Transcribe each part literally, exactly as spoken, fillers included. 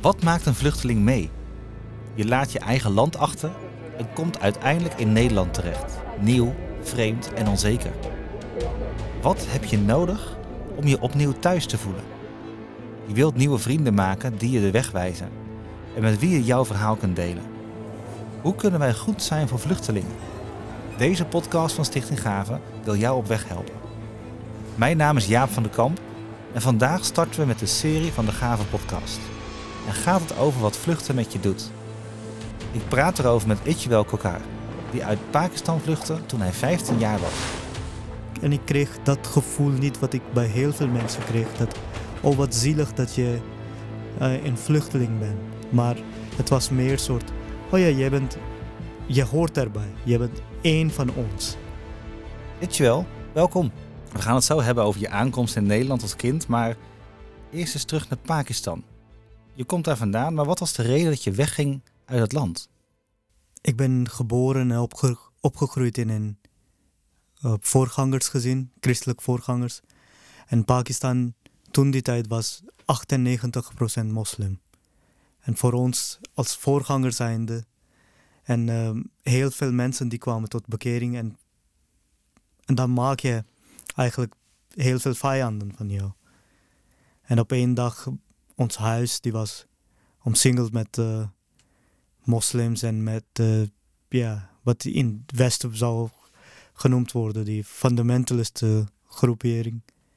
Wat maakt een vluchteling mee? Je laat je eigen land achter en komt uiteindelijk in Nederland terecht. Nieuw, vreemd en onzeker. Wat heb je nodig om je opnieuw thuis te voelen? Je wilt nieuwe vrienden maken die je de weg wijzen en met wie je jouw verhaal kunt delen. Hoe kunnen wij goed zijn voor vluchtelingen? Deze podcast van Stichting Gave wil jou op weg helpen. Mijn naam is Jaap van den Kamp en vandaag starten we met de serie van de Gave podcast. En gaat het over wat vluchten met je doet. Ik praat erover met Ichwel Kokar, die uit Pakistan vluchtte toen hij vijftien jaar was. En ik kreeg dat gevoel niet wat ik bij heel veel mensen kreeg. Dat, oh wat zielig dat je uh, een vluchteling bent. Maar het was meer soort, oh ja, jij bent, je hoort erbij. Je bent één van ons. Ichwel, welkom. We gaan het zo hebben over je aankomst in Nederland als kind, maar eerst eens terug naar Pakistan. Je komt daar vandaan, maar wat was de reden dat je wegging uit het land? Ik ben geboren en opge- opgegroeid in een uh, voorgangersgezin, christelijk voorgangers. En Pakistan toen die tijd was achtennegentig procent moslim. En voor ons als voorganger zijnde en uh, heel veel mensen die kwamen tot bekering. En, en dan maak je eigenlijk heel veel vijanden van jou. En op één dag, ons huis die was omsingeld met uh, moslims en met uh, ja, wat in het Westen zou genoemd worden, die fundamentaliste groepering.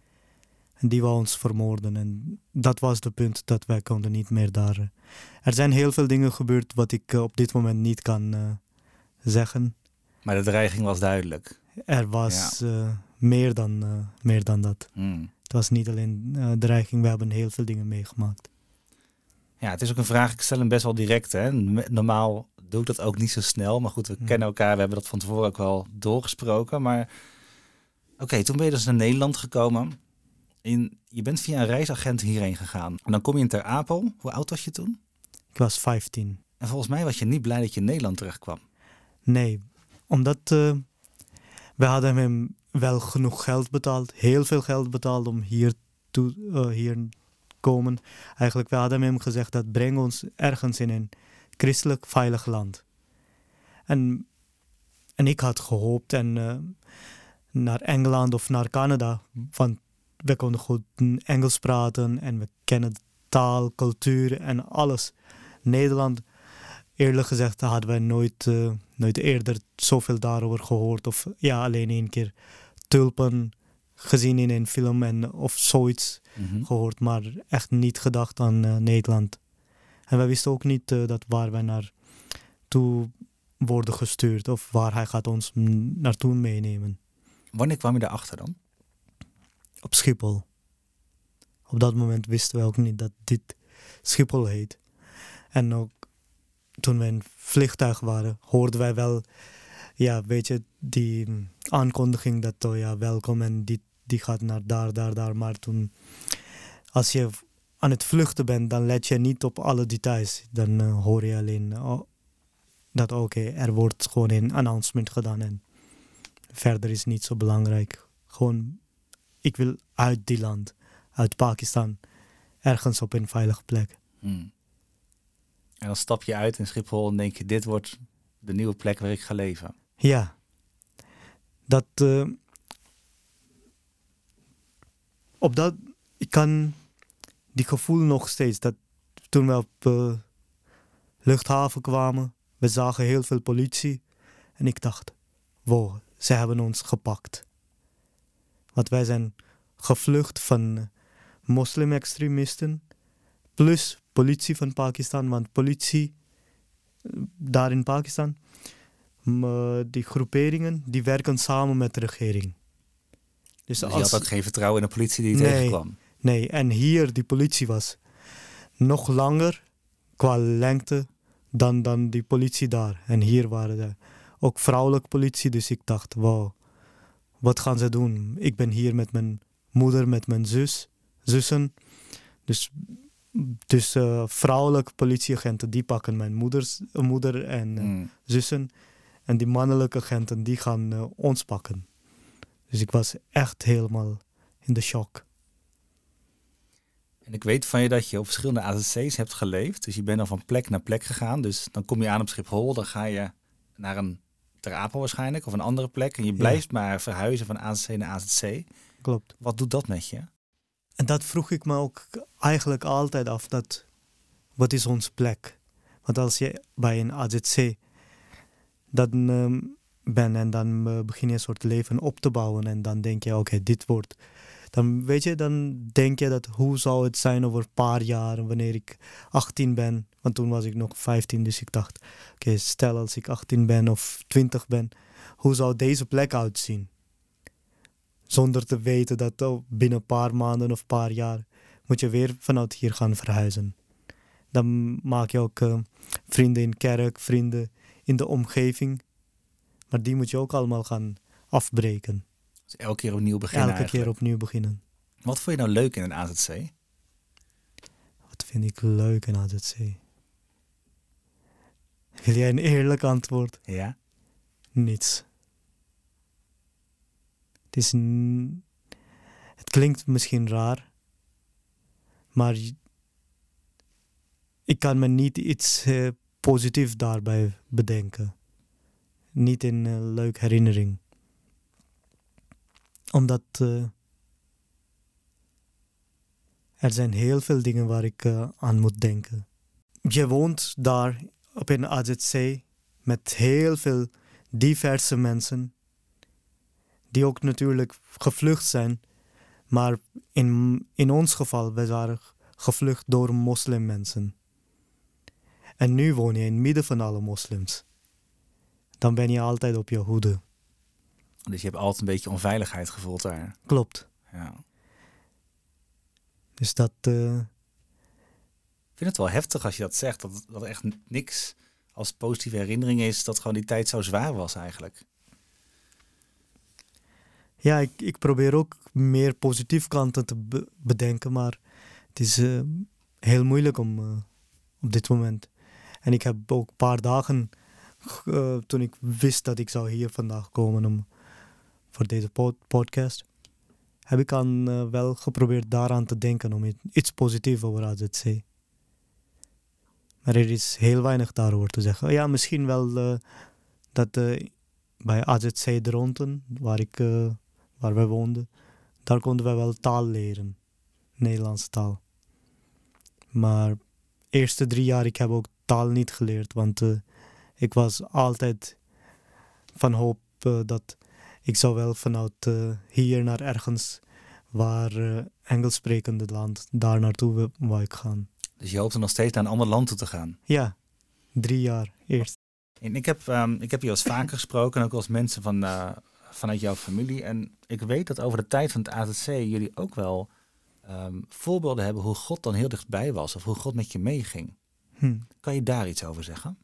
En die wou ons vermoorden. En dat was het punt dat wij konden niet meer daar. Uh. Er zijn heel veel dingen gebeurd wat ik uh, op dit moment niet kan uh, zeggen. Maar de dreiging was duidelijk. Er was ja. uh, meer, dan, uh, meer dan dat. Hmm. Het was niet alleen uh, dreiging, we hebben heel veel dingen meegemaakt. Ja, het is ook een vraag, ik stel hem best wel direct. Hè? Normaal doe ik dat ook niet zo snel. Maar goed, we hmm. kennen elkaar, we hebben dat van tevoren ook wel doorgesproken. Maar oké, okay, toen ben je dus naar Nederland gekomen. In, je bent via een reisagent hierheen gegaan. En dan kom je in Ter Apel. Hoe oud was je toen? Ik was vijftien. En volgens mij was je niet blij dat je in Nederland terechtkwam. Nee, omdat uh, we hadden hem wel genoeg geld betaald. Heel veel geld betaald om hier te uh, hier komen. Eigenlijk, we hadden hem gezegd dat breng ons ergens in een christelijk veilig land. En, en ik had gehoopt en uh, naar Engeland of naar Canada. Want we konden goed Engels praten en we kennen taal, cultuur en alles. Nederland, eerlijk gezegd, hadden we nooit, uh, nooit eerder zoveel daarover gehoord. Of ja, alleen één keer tulpen gezien in een film en, of zoiets mm-hmm. gehoord. Maar echt niet gedacht aan uh, Nederland. En we wisten ook niet uh, dat waar wij naartoe worden gestuurd. Of waar hij gaat ons m- naartoe meenemen. Wanneer kwam je daarachter dan? Op Schiphol. Op dat moment wisten we ook niet dat dit Schiphol heet. En ook toen we in het vliegtuig waren, hoorden wij wel, ja, weet je, die aankondiging dat, oh ja, welkom en die, die gaat naar daar, daar, daar. Maar toen, als je aan het vluchten bent, dan let je niet op alle details. Dan uh, hoor je alleen oh, dat, oké, okay, er wordt gewoon een announcement gedaan en verder is niet zo belangrijk. Gewoon, ik wil uit die land, uit Pakistan, ergens op een veilige plek. Hmm. En dan stap je uit in Schiphol en denk je, dit wordt de nieuwe plek waar ik ga leven. Ja. Dat, uh, op dat, ik kan die gevoel nog steeds, dat toen we op uh, luchthaven kwamen, we zagen heel veel politie. En ik dacht, wow, ze hebben ons gepakt. Want wij zijn gevlucht van uh, moslim-extremisten, plus politie van Pakistan, want politie daar in Pakistan, uh, die groeperingen, die werken samen met de regering. Dus, dus je als... had ook geen vertrouwen in de politie die nee, tegenkwam? Nee, en hier die politie was nog langer qua lengte dan, dan die politie daar. En hier waren er ook vrouwelijke politie, dus ik dacht, wauw, wat gaan ze doen? Ik ben hier met mijn moeder, met mijn zus, zussen, dus... Dus uh, vrouwelijke politieagenten, die pakken mijn moeders, uh, moeder en uh, mm. zussen. En die mannelijke agenten, die gaan uh, ons pakken. Dus ik was echt helemaal in de shock. En ik weet van je dat je op verschillende A Z C's hebt geleefd. Dus je bent dan van plek naar plek gegaan. Dus dan kom je aan op Schiphol. Dan ga je naar een Ter Apel waarschijnlijk. Of een andere plek. En je blijft ja. maar verhuizen van A Z C naar A Z C. Klopt. Wat doet dat met je? En dat vroeg ik me ook eigenlijk altijd af. Dat, wat is onze plek? Want als je bij een A Z C dan, um, bent en dan uh, begin je een soort leven op te bouwen. En dan denk je, oké, okay, dit wordt... Dan weet je, dan denk je dat hoe zou het zijn over een paar jaar wanneer ik achttien ben. Want toen was ik nog vijftien, dus ik dacht, oké, okay, stel als ik achttien ben of twintig ben, hoe zou deze plek uitzien? Zonder te weten dat oh, binnen een paar maanden of een paar jaar moet je weer vanuit hier gaan verhuizen. Dan maak je ook uh, vrienden in kerk, vrienden in de omgeving. Maar die moet je ook allemaal gaan afbreken. Dus elke keer opnieuw beginnen Elke eigenlijk. keer opnieuw beginnen. Wat vond je nou leuk in een A Z C? Wat vind ik leuk in A Z C? Wil jij een eerlijk antwoord? Ja. Niets. Het is... N- het klinkt misschien raar. Maar... Ik kan me niet iets uh, positiefs daarbij bedenken. Niet in een uh, leuke herinnering. Omdat... Uh, er zijn heel veel dingen waar ik uh, aan moet denken. Je woont daar op een A Z C met heel veel diverse mensen. Die ook natuurlijk gevlucht zijn. Maar in, in ons geval, we waren gevlucht door moslimmensen. En nu woon je in het midden van alle moslims. Dan ben je altijd op je hoede. Dus je hebt altijd een beetje onveiligheid gevoeld daar. Klopt. Ja. Dus dat... Uh... Ik vind het wel heftig als je dat zegt. Dat, dat er echt niks als positieve herinnering is. Dat gewoon die tijd zo zwaar was eigenlijk. Ja, ik, ik probeer ook meer positieve kanten te be- bedenken. Maar het is uh, heel moeilijk om uh, op dit moment. En ik heb ook een paar dagen... Uh, toen ik wist dat ik zou hier vandaag komen om, voor deze pod- podcast... heb ik aan uh, wel geprobeerd daaraan te denken om iets positiefs over A Z C. Maar er is heel weinig daarover te zeggen. Ja, misschien wel uh, dat uh, bij A Z C Dronten, waar, ik, uh, waar wij woonden, daar konden we wel taal leren. Nederlandse taal. Maar de eerste drie jaar ik heb ook taal niet geleerd, want uh, ik was altijd van hoop uh, dat ik zou wel vanuit uh, hier naar ergens waar uh, Engels sprekende land, daar naartoe wou ik gaan. Dus je hoopte nog steeds naar een ander land toe te gaan? Ja, drie jaar eerst. En ik heb, um, ik heb je al eens vaker gesproken, ook als mensen van, uh, vanuit jouw familie. En ik weet dat over de tijd van het A Z C jullie ook wel um, voorbeelden hebben hoe God dan heel dichtbij was. Of hoe God met je meeging. Hm. Kan je daar iets over zeggen?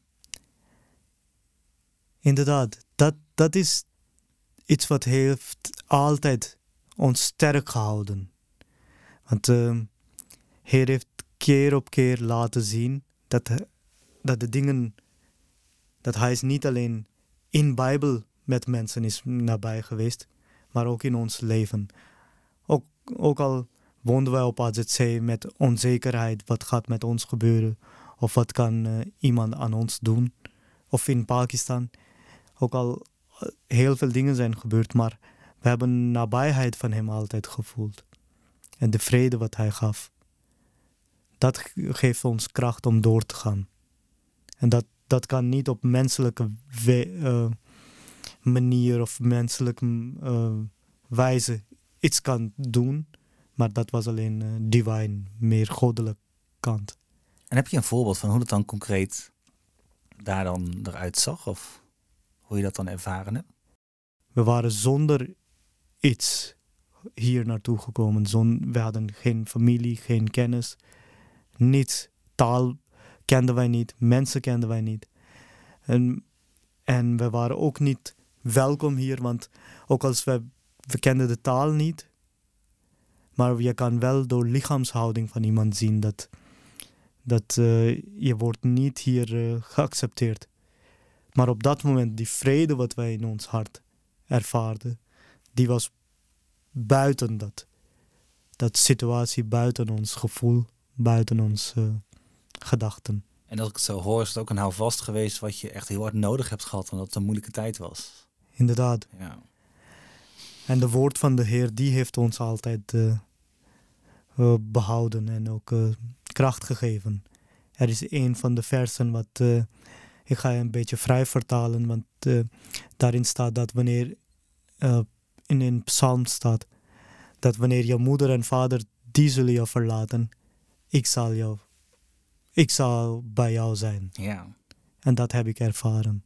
Inderdaad, dat, dat is iets wat heeft altijd ons sterk gehouden. Want uh, Heer heeft keer op keer laten zien dat, dat de dingen, dat hij is niet alleen in de Bijbel met mensen is nabij geweest, maar ook in ons leven. Ook, ook al woonden wij op A Z C met onzekerheid, wat gaat met ons gebeuren, of wat kan uh, iemand aan ons doen, of in Pakistan. Ook al heel veel dingen zijn gebeurd, maar we hebben nabijheid van hem altijd gevoeld. En de vrede wat hij gaf. Dat geeft ons kracht om door te gaan. En dat, dat kan niet op menselijke we- uh, manier of menselijke uh, wijze iets kan doen. Maar dat was alleen uh, divine, meer goddelijk kant. En heb je een voorbeeld van hoe dat dan concreet daar dan eruit zag? Of hoe je dat dan ervaren hebt? We waren zonder iets hier naartoe gekomen. Zon, we hadden geen familie, geen kennis. Niets. Taal kenden wij niet. Mensen kenden wij niet. En, en we waren ook niet welkom hier. Want ook als we... We kenden de taal niet. Maar je kan wel door lichaamshouding van iemand zien dat... Dat uh, je wordt niet hier uh, geaccepteerd. Maar op dat moment, die vrede wat wij in ons hart ervaarden, die was buiten dat. dat situatie buiten ons gevoel, buiten ons uh, gedachten. En als ik het zo hoor, is het ook een houvast geweest wat je echt heel hard nodig hebt gehad, omdat het een moeilijke tijd was. Inderdaad. Ja. En de woord van de Heer, die heeft ons altijd uh, uh, behouden en ook uh, kracht gegeven. Er is een van de versen wat, uh, ik ga een beetje vrij vertalen, want uh, daarin staat dat wanneer, uh, in een psalm staat, dat wanneer je moeder en vader, die zullen je verlaten, ik zal jou, ik zal bij jou zijn. Ja. En dat heb ik ervaren.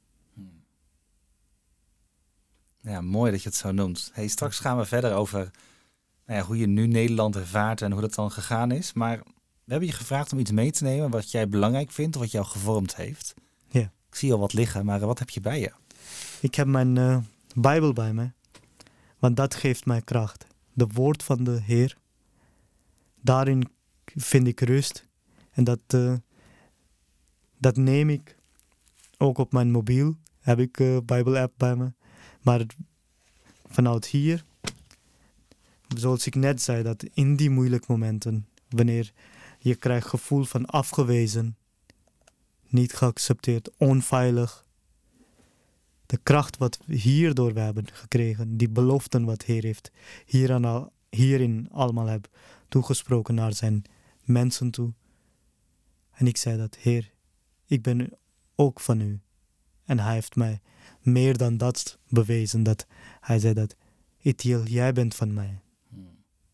Ja, mooi dat je het zo noemt. Hey, straks gaan we verder over nou ja, hoe je nu Nederland ervaart en hoe dat dan gegaan is. Maar we hebben je gevraagd om iets mee te nemen wat jij belangrijk vindt of wat jou gevormd heeft. Ja. Ik zie al wat liggen, maar wat heb je bij je? Ik heb mijn uh, Bijbel bij me, want dat geeft mij kracht. De woord van de Heer, daarin vind ik rust. En dat, uh, dat neem ik ook op mijn mobiel, heb ik een uh, Bijbel-app bij me. Maar vanuit hier, zoals ik net zei, dat in die moeilijke momenten, wanneer je krijgt gevoel van afgewezen, niet geaccepteerd, onveilig, de kracht wat we hierdoor we hebben gekregen, die beloften wat Heer heeft hierin, al, hierin allemaal heb toegesproken naar zijn mensen toe. En ik zei dat, Heer, ik ben ook van u. En hij heeft mij meer dan dat bewezen, dat hij zei dat, Itiel, jij bent van mij. Hmm.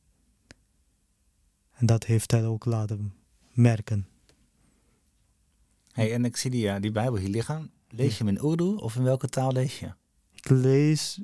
En dat heeft hij ook laten merken. Hey, en ik zie die, uh, die Bijbel hier liggen. Lees je hem in Urdu of in welke taal lees je? Ik lees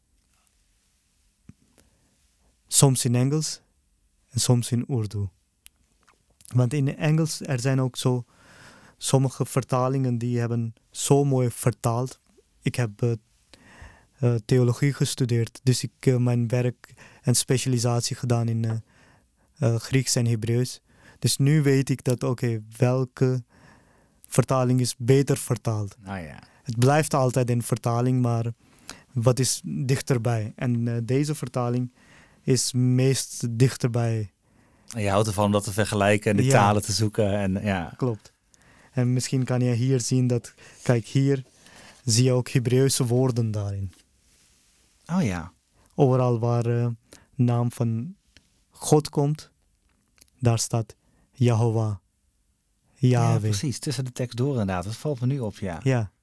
soms in Engels en soms in Urdu. Want in Engels, er zijn ook zo sommige vertalingen die hebben zo mooi vertaald. Ik heb uh, uh, theologie gestudeerd, dus ik heb uh, mijn werk en specialisatie gedaan in uh, uh, Grieks en Hebreeuws. Dus nu weet ik dat, oké, okay, welke vertaling is beter vertaald. Oh ja. Het blijft altijd in vertaling, maar wat is dichterbij? En uh, deze vertaling is meest dichterbij. En je houdt ervan om dat te vergelijken en de ja. talen te zoeken. En, ja. Klopt. En misschien kan je hier zien dat, kijk, hier zie je ook Hebreeuwse woorden daarin. Oh ja. Overal waar de uh, naam van God komt, daar staat Jehovah. Yahweh. Ja, precies. Tussen de tekst door inderdaad. Dat valt me nu op, ja. Ja.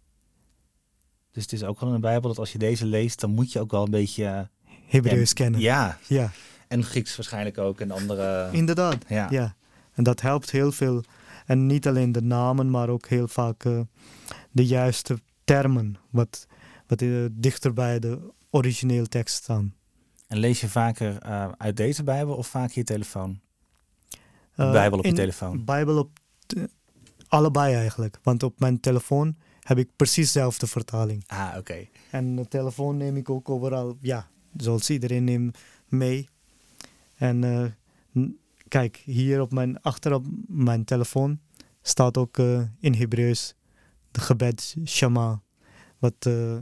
Dus het is ook wel in de Bijbel dat als je deze leest, dan moet je ook wel een beetje Uh, Hebreeuws ja, kennen. Ja. ja. En Grieks waarschijnlijk ook en andere. Inderdaad, ja. ja. En dat helpt heel veel. En niet alleen de namen, maar ook heel vaak uh, de juiste termen, wat, wat uh, dichter bij de origineel tekst staan. En lees je vaker uh, uit deze Bijbel of vaak je telefoon? Uh, Bijbel op je telefoon? Bijbel op t- allebei eigenlijk. Want op mijn telefoon heb ik precies dezelfde vertaling. Ah, oké. Okay. En de telefoon neem ik ook overal, ja, zoals iedereen neemt mee. En uh, n- kijk, hier op mijn, achter op mijn telefoon staat ook uh, in Hebreeuws de gebed Shema. Wat uh,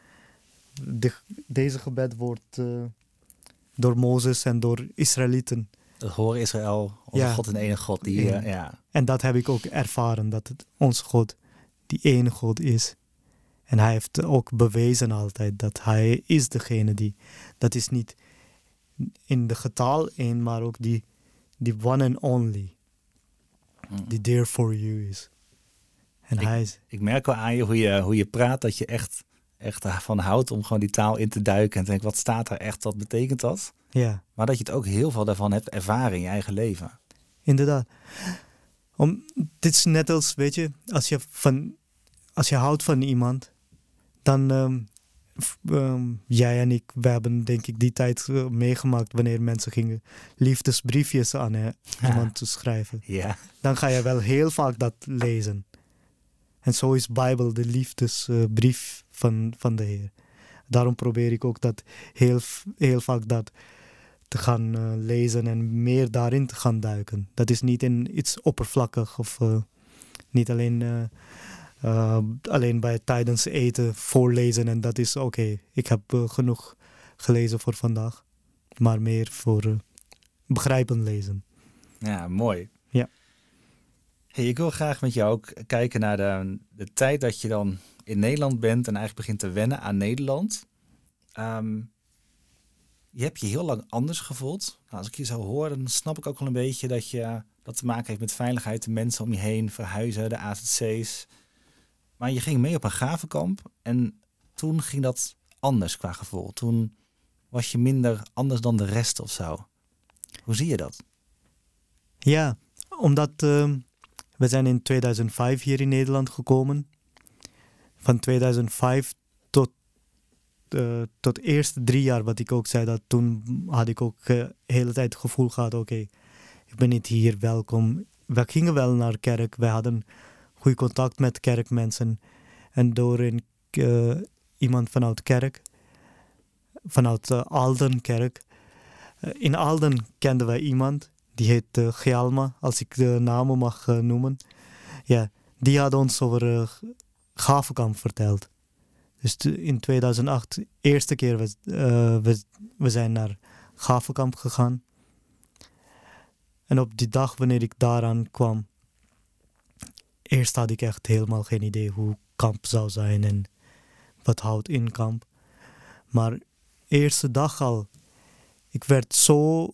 de, deze gebed wordt uh, door Mozes en door Israëlieten. Het hoor Israël, onze ja. God en enige God. Die, uh, ja. En dat heb ik ook ervaren, dat het onze God die ene God is. En hij heeft ook bewezen altijd dat hij is degene die, dat is niet in de getal één, maar ook die, die one and only. Hmm. Die there for you is. En ik, hij is. Ik merk wel aan je hoe, je hoe je praat, dat je echt, echt van houdt om gewoon die taal in te duiken. En te denken, wat staat er echt, wat betekent dat? Ja. Maar dat je het ook heel veel daarvan hebt ervaren in je eigen leven. Inderdaad. Om, dit is net als, weet je, als je, van, als je houdt van iemand, dan, um, f, um, jij en ik, we hebben denk ik die tijd uh, meegemaakt wanneer mensen gingen liefdesbriefjes aan uh, iemand te schrijven. Ja. Dan ga je wel heel vaak dat lezen. En zo is Bijbel de liefdesbrief uh, van, van de Heer. Daarom probeer ik ook dat heel, heel vaak dat te gaan uh, lezen en meer daarin te gaan duiken. Dat is niet in iets oppervlakkig of uh, niet alleen, uh, uh, alleen bij tijdens eten voorlezen en dat is oké. Okay, ik heb uh, genoeg gelezen voor vandaag, maar meer voor uh, begrijpen lezen. Ja, mooi. Ja. Hey, ik wil graag met jou ook kijken naar de, de tijd dat je dan in Nederland bent en eigenlijk begint te wennen aan Nederland. Um, je hebt je heel lang anders gevoeld. Nou, als ik je zo hoor, dan snap ik ook wel een beetje dat je dat te maken heeft met veiligheid, de mensen om je heen, verhuizen, de A Z C's. Maar je ging mee op een gravenkamp en toen ging dat anders qua gevoel. Toen was je minder anders dan de rest of zo. Hoe zie je dat? Ja, omdat uh, we zijn in tweeduizend vijf hier in Nederland gekomen. Van tweeduizend vijf tot, uh, tot de eerste drie jaar, wat ik ook zei, dat toen had ik ook de uh, hele tijd het gevoel gehad, oké, okay, ik ben niet hier welkom. We gingen wel naar kerk, we hadden goed contact met kerkmensen. En door een, uh, iemand vanuit kerk, vanuit uh, Alden kerk. Uh, in Alden kenden wij iemand, die heet uh, Gjalma, als ik de namen mag uh, noemen. Ja, die had ons over uh, Gravenkamp verteld. Dus t- in tweeduizend acht, de eerste keer we, uh, we, we zijn naar Gravenkamp gegaan. En op die dag wanneer ik daaraan kwam, eerst had ik echt helemaal geen idee hoe kamp zou zijn en wat houdt in kamp. Maar eerste dag al, ik werd zo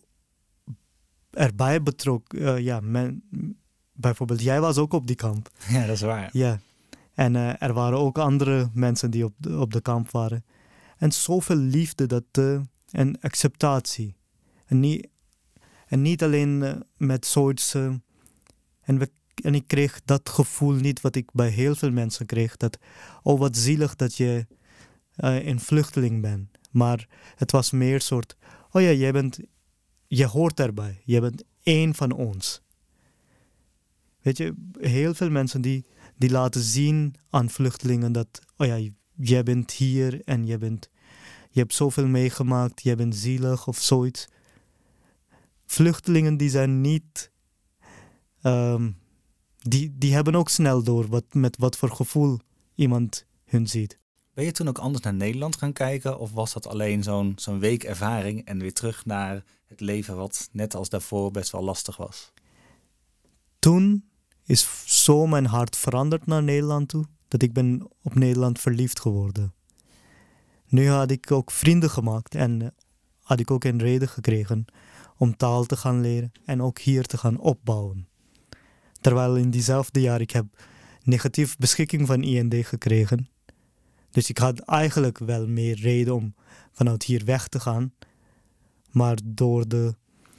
erbij betrokken. Uh, ja, men, bijvoorbeeld, jij was ook op die kamp. Ja, dat is waar. Ja, en uh, er waren ook andere mensen die op de, op de kamp waren. En zoveel liefde dat, uh, en acceptatie. En niet, en niet alleen uh, met zoiets... Uh, en, we, en ik kreeg dat gevoel niet wat ik bij heel veel mensen kreeg. Dat, oh wat zielig dat je uh, een vluchteling bent. Maar het was meer soort... Oh ja, jij bent... Je hoort erbij. Je bent één van ons. Weet je, heel veel mensen die, die laten zien aan vluchtelingen dat... Oh ja, jij bent hier en je, bent, je hebt zoveel meegemaakt. Je bent zielig of zoiets. Vluchtelingen die zijn niet... Um, die, die hebben ook snel door wat, met wat voor gevoel iemand hun ziet. Ben je toen ook anders naar Nederland gaan kijken? Of was dat alleen zo'n, zo'n week ervaring en weer terug naar het leven wat net als daarvoor best wel lastig was? Toen is zo mijn hart veranderd naar Nederland toe, dat ik ben op Nederland verliefd geworden. Nu had ik ook vrienden gemaakt en had ik ook een reden gekregen om taal te gaan leren en ook hier te gaan opbouwen. Terwijl in diezelfde jaar ik heb negatief beschikking van I N D gekregen. Dus ik had eigenlijk wel meer reden om vanuit hier weg te gaan. Maar door de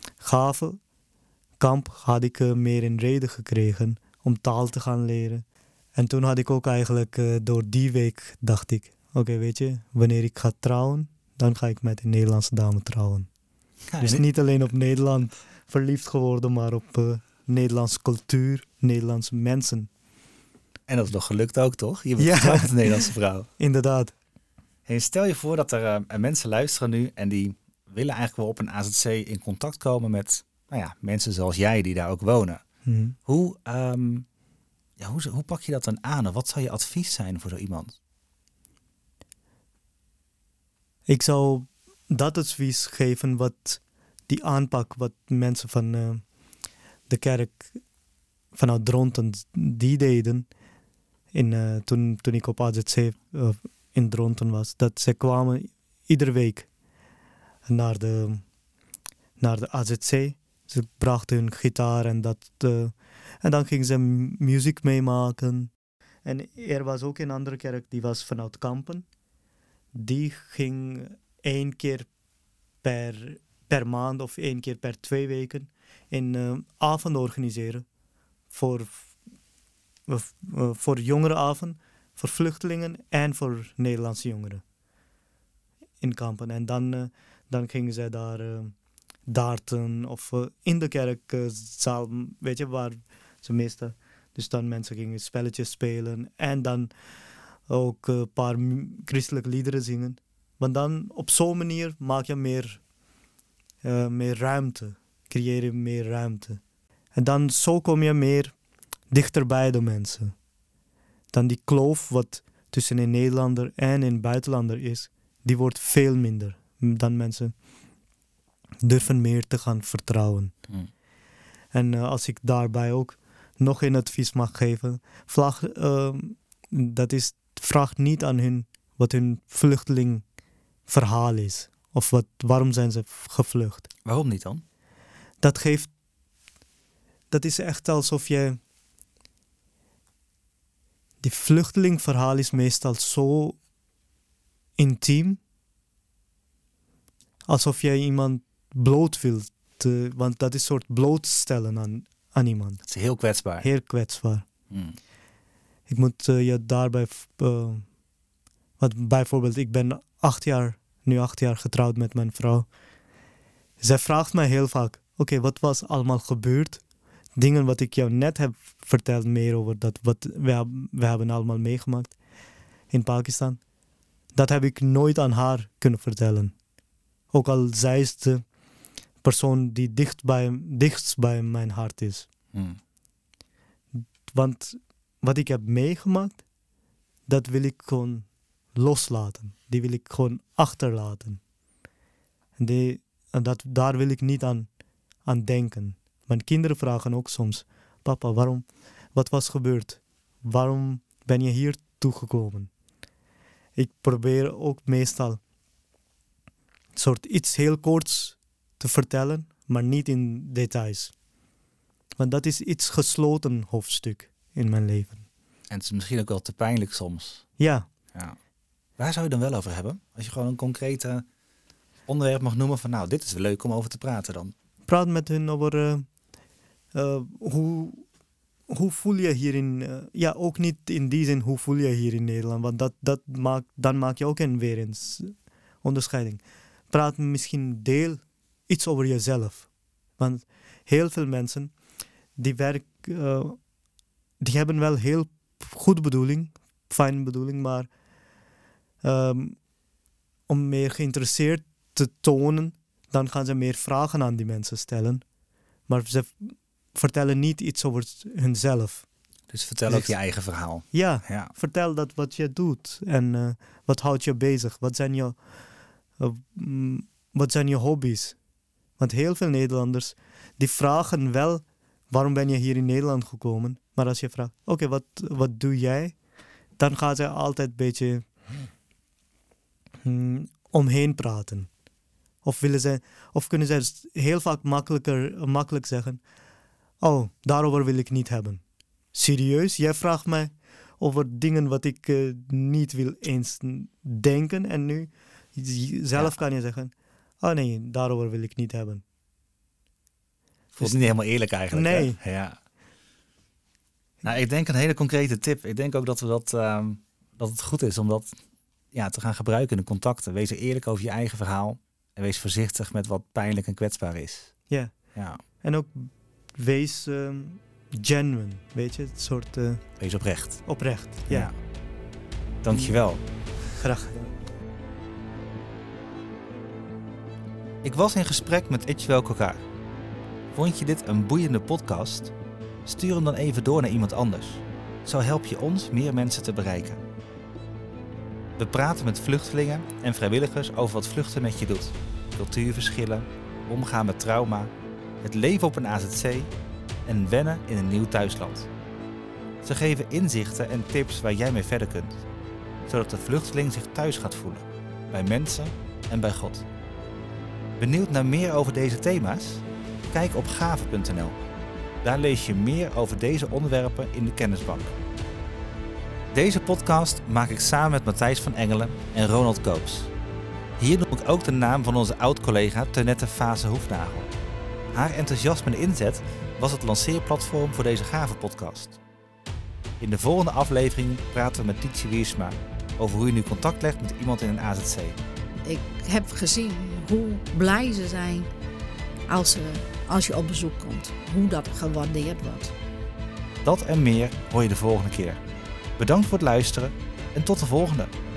Gravenkamp had ik uh, meer een reden gekregen om taal te gaan leren. En toen had ik ook eigenlijk uh, door die week dacht ik... Oké, okay, weet je, wanneer ik ga trouwen, dan ga ik met een Nederlandse dame trouwen. Ja, dus niet alleen op Nederland verliefd geworden, maar op uh, Nederlandse cultuur, Nederlandse mensen. En dat is nog gelukt ook, toch? Je bent ja. getrouwd met een Nederlandse vrouw. Inderdaad. Hey, stel je voor dat er uh, mensen luisteren nu en die willen eigenlijk wel op een A Z C in contact komen met nou ja, mensen zoals jij die daar ook wonen. Hmm. Hoe, um, ja, hoe, hoe pak je dat dan aan? Of wat zou je advies zijn voor zo iemand? Ik zou dat advies geven wat die aanpak wat mensen van uh, de kerk vanuit Dronten die deden in, uh, toen, toen ik op A Z C uh, in Dronten was. Dat ze kwamen iedere week naar de, naar de A Z C. Ze brachten hun gitaar en dat. Uh, en dan gingen ze muziek meemaken. En er was ook een andere kerk die was vanuit Kampen. Die ging één keer per, per maand of één keer per twee weken een uh, avond organiseren. Voor, uh, uh, voor jongerenavond, voor vluchtelingen en voor Nederlandse jongeren. In Kampen. En dan, uh, dan gingen zij daar uh, darten of uh, in de kerkzaal, uh, weet je, waar ze meestal... Dus dan mensen gingen spelletjes spelen en dan ook een uh, paar m- christelijke liederen zingen. Want dan op zo'n manier maak je meer, uh, meer ruimte, creëer je meer ruimte. En dan zo kom je meer dichter bij de mensen. Dan die kloof wat tussen een Nederlander en een buitenlander is, die wordt veel minder dan mensen durven meer te gaan vertrouwen. Hmm. En uh, als ik daarbij ook nog een advies mag geven, vraag, uh, dat is, vraag niet aan hun wat hun vluchtelingverhaal is. Of wat, waarom zijn ze gevlucht. Waarom niet dan? Dat geeft, dat is echt alsof je, die vluchtelingverhaal is meestal zo intiem, alsof jij iemand bloot wilt, uh, want dat is een soort blootstellen aan, aan iemand. Het is heel kwetsbaar. Heel kwetsbaar. Hmm. Ik moet uh, je daarbij, uh, want bijvoorbeeld ik ben acht jaar, nu acht jaar getrouwd met mijn vrouw. Zij vraagt mij heel vaak, oké, okay, wat was allemaal gebeurd? Dingen wat ik jou net heb verteld, meer over dat wat we, we hebben allemaal meegemaakt in Pakistan. Dat heb ik nooit aan haar kunnen vertellen. Ook al zij is de persoon die dicht bij, dichtst bij mijn hart is. Hmm. Want wat ik heb meegemaakt, dat wil ik gewoon loslaten. Die wil ik gewoon achterlaten. En, die, en dat, daar wil ik niet aan, aan denken. Mijn kinderen vragen ook soms, papa, waarom, wat was gebeurd? Waarom ben je hier toegekomen? Ik probeer ook meestal soort iets heel korts te vertellen, maar niet in details. Want dat is iets gesloten hoofdstuk in mijn leven. En het is misschien ook wel te pijnlijk soms. Ja. Ja. Waar zou je dan wel over hebben? Als je gewoon een concrete onderwerp mag noemen van nou, dit is leuk om over te praten dan. Praat met hun over uh, uh, hoe, hoe voel je hier in... Uh, ja, ook niet in die zin hoe voel je hier in Nederland. Want dat, dat maakt, dan maak je ook een weer eens onderscheiding. Praat misschien deel iets over jezelf. Want heel veel mensen die werk, uh, die hebben wel heel goed bedoeling, fijne bedoeling, maar um, om meer geïnteresseerd te tonen, dan gaan ze meer vragen aan die mensen stellen. Maar ze vertellen niet iets over hunzelf. Dus vertel ook je eigen verhaal. Ja, ja. Vertel dat wat je doet en uh, wat houdt je bezig. Wat zijn je, uh, mm, wat zijn je hobby's? Want heel veel Nederlanders die vragen wel, waarom ben je hier in Nederland gekomen? Maar als je vraagt, oké, okay, wat, wat doe jij? Dan gaan ze altijd een beetje mm, omheen praten. Of, willen ze, of kunnen ze heel vaak makkelijker, makkelijk zeggen, oh, daarover wil ik niet hebben. Serieus? Jij vraagt mij over dingen wat ik uh, niet wil eens denken en nu zelf ja. kan je zeggen, oh nee, daarover wil ik niet hebben. Voelt niet helemaal eerlijk eigenlijk. Nee. Hè? Ja. Nou, ik denk een hele concrete tip. Ik denk ook dat, we dat, uh, dat het goed is om dat ja, te gaan gebruiken in de contacten. Wees eerlijk over je eigen verhaal. En wees voorzichtig met wat pijnlijk en kwetsbaar is. Ja. ja. En ook wees um, genuine, weet je? Het soort... Uh, wees oprecht. Oprecht, ja. ja. Dankjewel. Graag gedaan. Ik was in gesprek met Ichwell Kokar. Vond je dit een boeiende podcast? Stuur hem dan even door naar iemand anders. Zo help je ons meer mensen te bereiken. We praten met vluchtelingen en vrijwilligers over wat vluchten met je doet. Cultuurverschillen, omgaan met trauma, het leven op een A Z C en wennen in een nieuw thuisland. Ze geven inzichten en tips waar jij mee verder kunt. Zodat de vluchteling zich thuis gaat voelen. Bij mensen en bij God. Benieuwd naar meer over deze thema's? Kijk op gave punt n l. Daar lees je meer over deze onderwerpen in de kennisbank. Deze podcast maak ik samen met Matthijs van Engelen en Ronald Koops. Hier noem ik ook de naam van onze oud-collega Teunette Vase-Hoefnagel. Haar enthousiasme en inzet was het lanceerplatform voor deze gave podcast. In de volgende aflevering praten we met Tietje Wiersma over hoe je nu contact legt met iemand in een A Z C. Ik heb gezien hoe blij ze zijn als, ze, als je op bezoek komt. Hoe dat gewaardeerd wordt. Dat en meer hoor je de volgende keer. Bedankt voor het luisteren en tot de volgende.